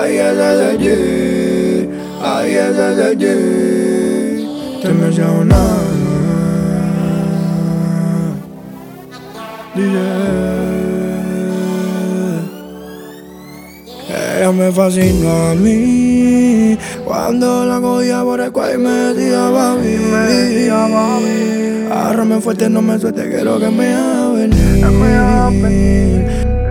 Ahí es ese G, ahí es ese G. Te menciona ella me fascina a mí. Cuando la cogía por el cual me decía papi. Agárrame fuerte, no me suelte, quiero que me haga venir.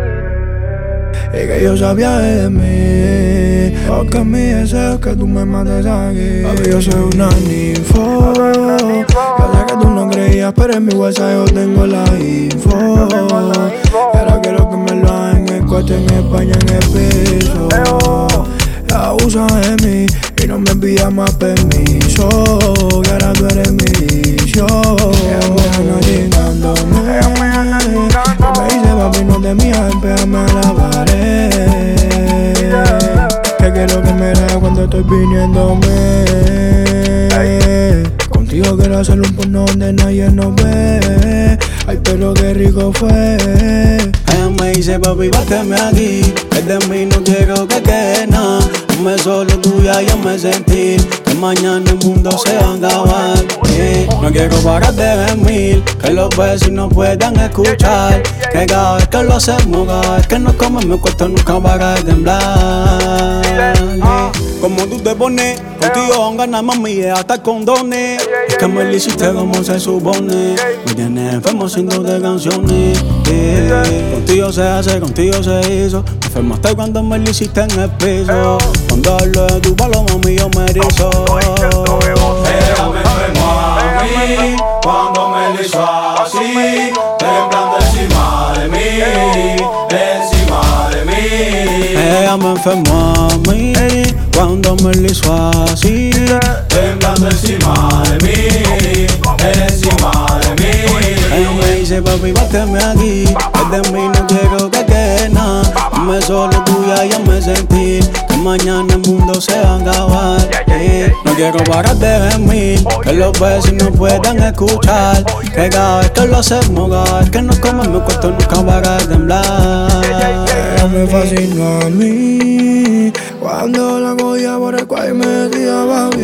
Y que yo sabía de mí, porque mi deseo es que tú me mates aquí. Papi, yo soy una ninfo. Yo sé que tú no creías, pero en mi WhatsApp yo tengo la info. Y ahora quiero que me lo hagan en el coche, en España, en el piso. La usa de mí y no me envía más permiso. Y ahora tú eres mi vicio. Ella me anda chingándome. Que me dice papi no te mías, empéame a la pared. Que quiero que me veas cuando estoy viniéndome. Contigo quiero hacer un porno donde nadie nos ve. Ay, pero qué rico fue. Ella me dice papi báteme aquí, que de mí no quiero que quede nada. Dame solo tuya y me sentir que mañana el mundo se va a acabar. No quiero parar de gemir, que los vecinos puedan escuchar. Que cada vez que lo hacemos, cada vez que nos comemos, cuesta nunca parar de temblar. Como tú te pones, contigo van ganas mami, hasta condones. Es que me lo hiciste como se supone. Me tienes enfermo siendo de canciones. Contigo se hace, contigo se hizo. Me enfermaste cuando me lo hiciste en el piso. Cuando hablo de tu palo, mami, yo me erizo. Ella me enfermó a mí cuando me lo hizo así, temblando encima de mí, encima de mí. Ella me enfermó a mí cuando me lo hizo así, temblando encima de mí, encima de mí. ella me dice papi báteme aquí, que de mí no quiero que quede nada. Dame solo tuya y me sentir que mañana el mundo se va a acabar. No quiero parar de gemir, que los vecinos puedan escuchar. Que cada vez que lo hacemos, cada vez que nos comemos, cuesta nunca parar de temblar. Ella me fascina a mí. Cuando la cogía por el cual me decía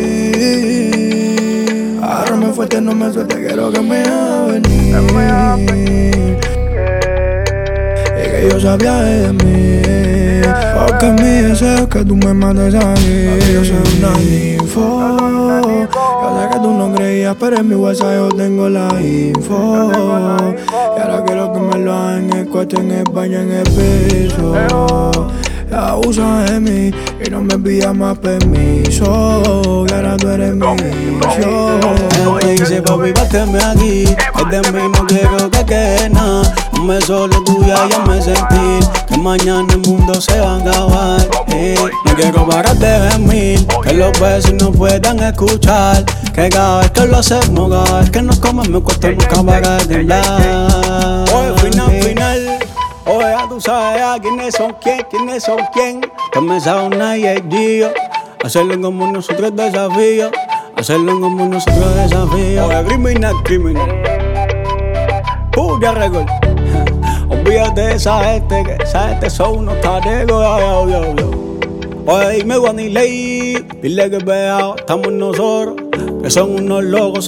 papi. Agárrame fuerte, no me suelte, quiero que me haga venir. Y que yo sabía de mí, porque mi deseo es que tú me mates aquí. Yo soy una ninfo. Yo sé que tú no creías, pero en mi WhatsApp yo tengo la info. Y ahora quiero que me lo hagan en el coche, en España, en el piso. La usa de mí y no me envía más permiso. Y ahora tú eres mi vicio. Ella me dice papi báteme aquí, que de mí no quiero que quede nada. Dame solo tuya y me sentir que mañana el mundo se va a acabar. No quiero parar de gemir, que los vecinos puedan escuchar. Que cada vez que lo hacemos, cada vez que nos comemos, cuesta nunca parar de temblar. Oye, final. Oye, ya tú sabes ya quiénes son quién. Comenzaba una y el día. Hacerlo como nosotros desafío. Hacerlo como nosotros desafío. Oye, criminal. Pura record. Olvídate de esa gente, que esa gente son unos caregos. Oye, dime Guanilei, dile que veao, estamos nosotros. Que son unos locos.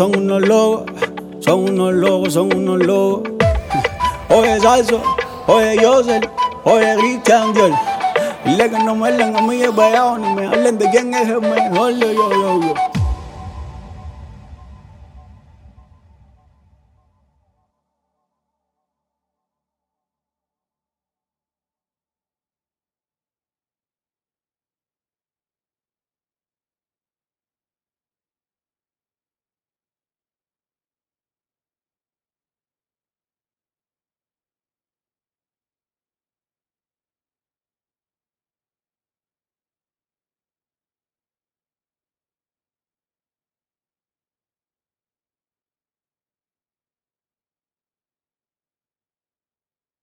Oye, Salso. Oye, Yosel, oye, Christian Dior. Dile que no me hablen a mí de pegado, ni me hablen de quién es el mejor. Yo.